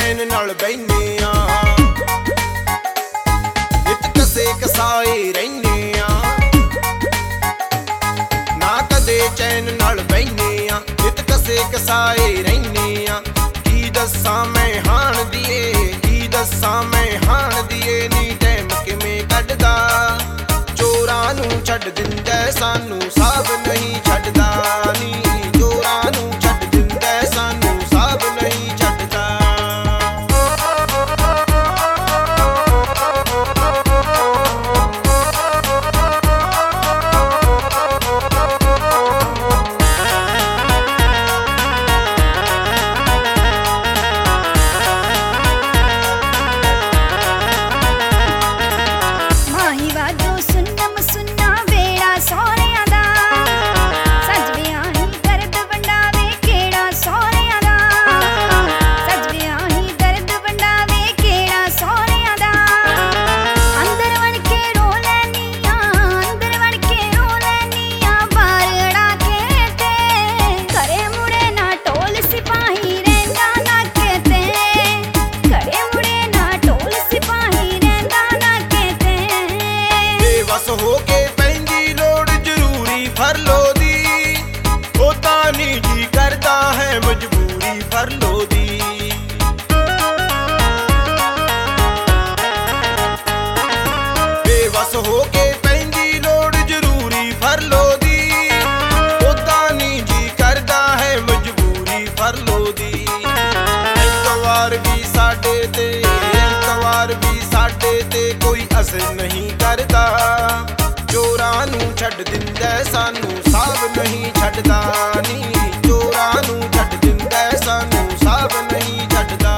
चैन नाल बैठे आ, नित कसे कसाए रहने आ, ना कदे चैन नाल बैठे आ, नित कसे कसाए रहने आ। की दस्सां मैं हाण दिए, की दस्सां मैं हाण दिए, नी टैम किवें कढदा, चोरां नूं छड्ड दिंदा सानू साब नहीं छड्डदा नी, चोरां नूं छड्ड दिंदा सानू साब नहीं छड्डदा। हो के पैंदी लोड़ जरूरी फर लो दी, होता नी जी करदा है मजबूरी फर लो दी। बेबस हो के पैंदी लोड़ जरूरी फर लो दी, होता नी जी करदा है मजबूरी फर लो दी। इतवार भी साडे ते, इतवार भी साडे ते कोई असर नहीं करदा, चोरां नूं छड्ड दिंदा सानू साब नहीं छड्डदा नी, चोरां नूं छड्ड दिंदा सानू साब नहीं छड्डदा।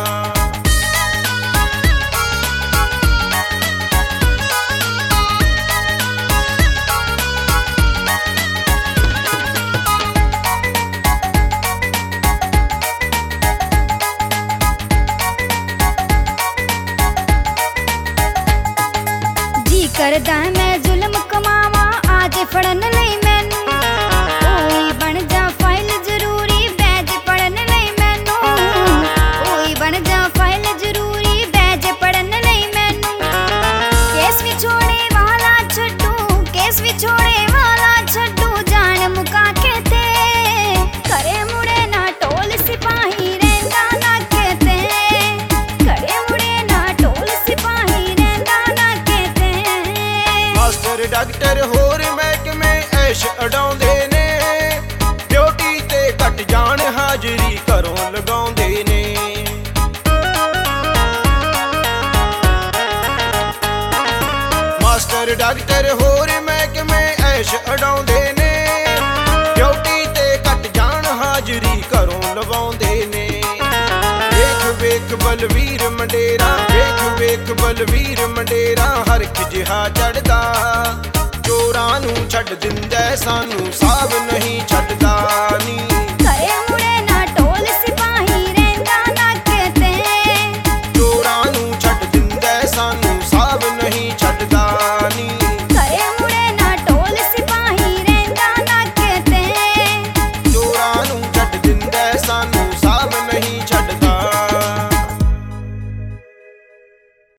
जी करदा मैं जुल्म कमावा आज फड़न लई मैनू, कोई बन जा फाइल जरूरी बैज पढ़न लई मैनू, कोई बन जा फाइल जरूरी बैज पढ़न लई मैनू। केस विछोड़े वाला छड्डू, केस विछोड़े वाला छड्डू, जान मुका के ते करे मुड़े ना टोल सिपाही रहिंदा ना केते, करे मुड़े ना टोल सिपाही रहिंदा ना केते। मास्टर डॉक्टर होर महकमे ऐश उडाउंदे ने, ड्यूटी ते घट जान हाजरी घरों लगाउंदे ने। मास्टर डॉक्टर होर महकमे ऐश उडाउंदे ने, ड्यूटी ते घट जान हाजरी घरों लवाउंदे ने। वेख वेख बलवीर मंडेरा, वेख वेख बलवीर मंडेरा, हरख जिहा चढ़दा, चोरां नूं छड्ड दिंदा सानू साब नहीं छड्डदा।